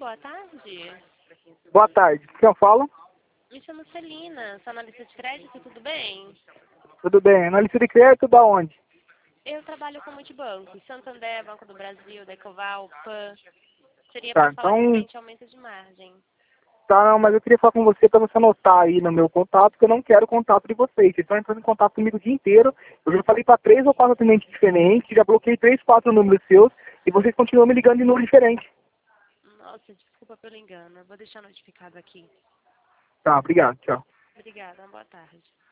boa tarde. Boa tarde. Quem eu falo? Me chamo Celina, sou analista de crédito, tudo bem? Tudo bem. Analista de crédito da onde? Eu trabalho com multibancos, Santander, Banco do Brasil, Decoval, PAN. Seria Tá, para falar então... referente ao aumento de margem. Tá, não, mas eu queria falar com você para você anotar aí no meu contato, porque eu não quero o contato de vocês. Vocês estão entrando em contato comigo o dia inteiro. Eu já falei para 3 ou 4 atendentes diferentes, já bloqueei 3, 4 números seus, e vocês continuam me ligando de número diferente. Nossa, desculpa pelo engano. Eu vou deixar notificado aqui. Tá, obrigado. Tchau. Obrigada, uma boa tarde.